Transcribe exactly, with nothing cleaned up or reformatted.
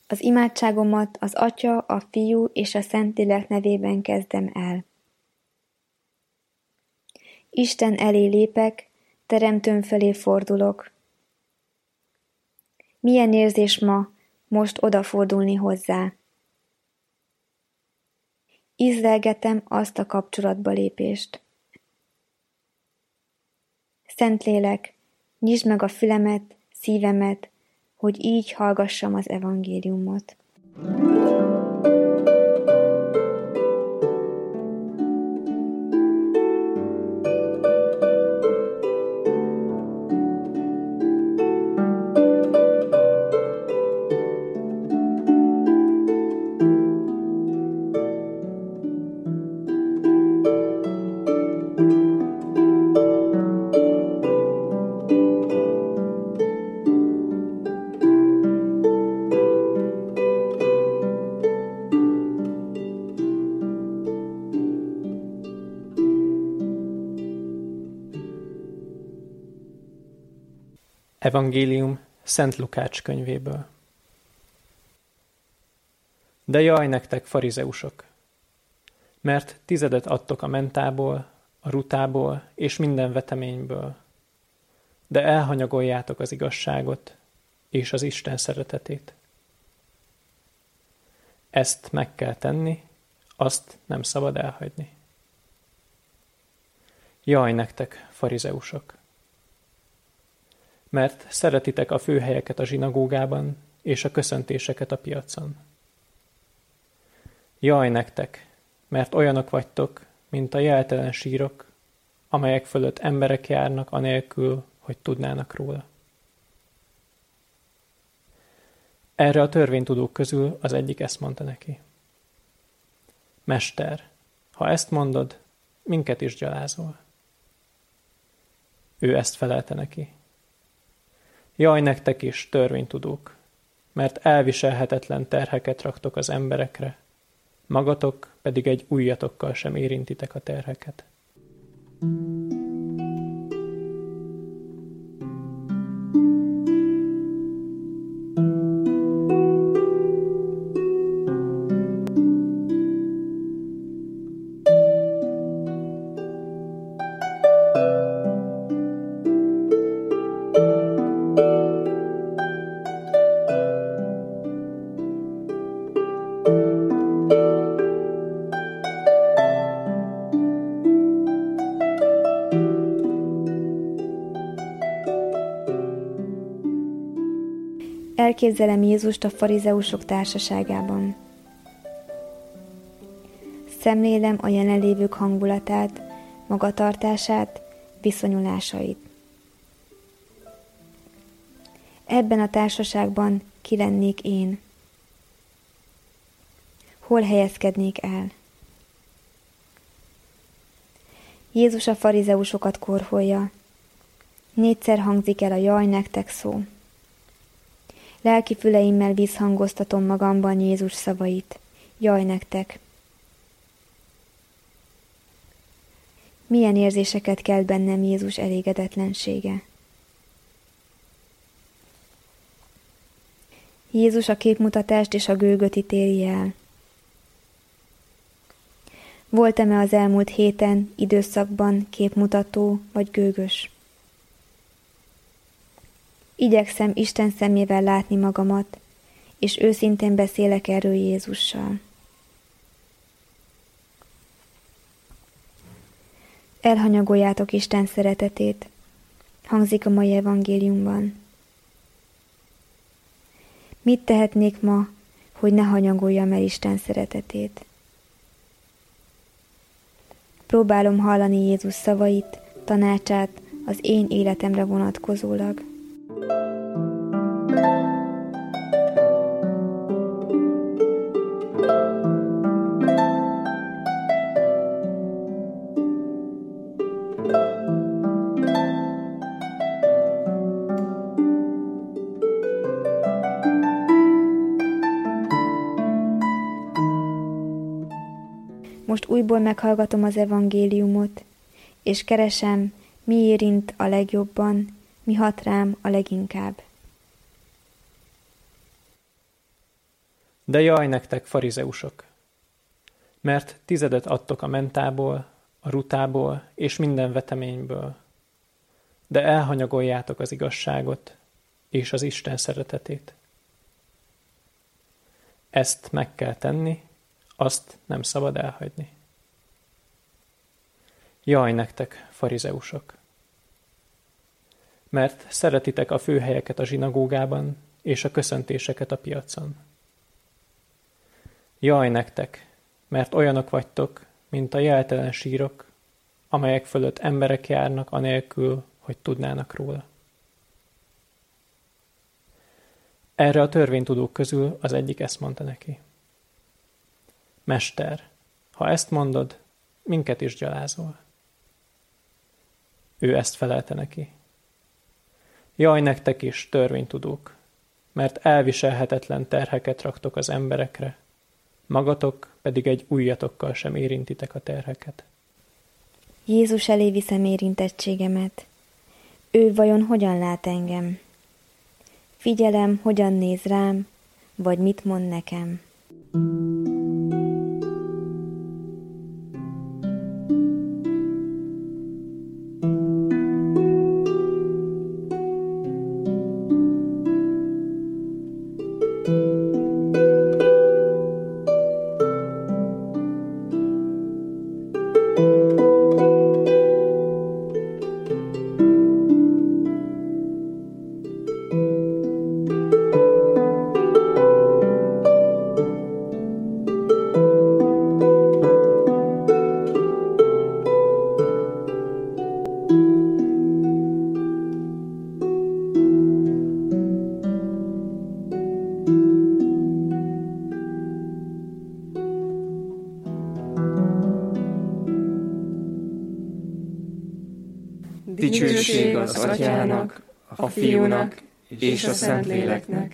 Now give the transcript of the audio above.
Az imádságomat az Atya, a Fiú és a Szentlélek nevében kezdem el. Isten elé lépek, Teremtőm felé fordulok. Milyen érzés ma, most odafordulni hozzá. Ízlelgetem azt a kapcsolatba lépést. Szentlélek, nyisd meg a fülemet, szívemet, hogy így hallgassam az evangéliumot. Evangélium Szent Lukács könyvéből. De jaj nektek, farizeusok! Mert tizedet adtok a mentából, a rutából és minden veteményből, de elhanyagoljátok az igazságot és az Isten szeretetét. Ezt meg kell tenni, azt nem szabad elhagyni. Jaj nektek, farizeusok! Mert szeretitek a főhelyeket a zsinagógában, és a köszöntéseket a piacon. Jaj nektek, mert olyanok vagytok, mint a jeltelen sírok, amelyek fölött emberek járnak anélkül, hogy tudnának róla. Erre a törvénytudók közül az egyik ezt mondta neki. Mester, ha ezt mondod, minket is gyalázol. Ő ezt felelte neki. Jaj nektek is, törvénytudók, mert elviselhetetlen terheket raktok az emberekre, magatok pedig egy ujjatokkal sem érintitek a terheket. Elképzelem Jézust a farizeusok társaságában. Szemlélem a jelenlévők hangulatát, magatartását, viszonyulásait. Ebben a társaságban ki lennék én? Hol helyezkednék el? Jézus a farizeusokat korholja. Négyszer hangzik el a jaj nektek szó. Lelki füleimmel visszhangoztatom magamban Jézus szavait. Jaj nektek! Milyen érzéseket kelt bennem Jézus elégedetlensége? Jézus a képmutatást és a gőgöt ítéli el. Voltam-e az elmúlt héten, időszakban képmutató vagy gőgös? Igyekszem Isten szemével látni magamat, és őszintén beszélek erről Jézussal. Elhanyagoljátok Isten szeretetét, hangzik a mai evangéliumban. Mit tehetnék ma, hogy ne hanyagoljam el Isten szeretetét? Próbálom hallani Jézus szavait, tanácsát az én életemre vonatkozólag. Most újból meghallgatom az evangéliumot, és keresem, mi érint a legjobban, mi hat rám a leginkább. De jaj nektek, farizeusok, mert tizedet adtok a mentából, a rutából és minden veteményből, de elhanyagoljátok az igazságot és az Isten szeretetét. Ezt meg kell tenni, azt nem szabad elhagyni. Jaj nektek, farizeusok! Mert szeretitek a főhelyeket a zsinagógában és a köszöntéseket a piacon. Jaj nektek, mert olyanok vagytok, mint a jeltelen sírok, amelyek fölött emberek járnak anélkül, hogy tudnának róla. Erre a törvénytudók közül az egyik ezt mondta neki. Mester, ha ezt mondod, minket is gyalázol. Ő ezt felelte neki. Jaj nektek is, törvénytudók, mert elviselhetetlen terheket raktok az emberekre, magatok pedig egy ujjatokkal sem érintitek a terheket. Jézus elé viszem érintettségemet. Ő vajon hogyan lát engem? Figyelem, hogyan néz rám, vagy mit mond nekem. Dicsőség az Atyának, a Fiúnak és a Szentléleknek,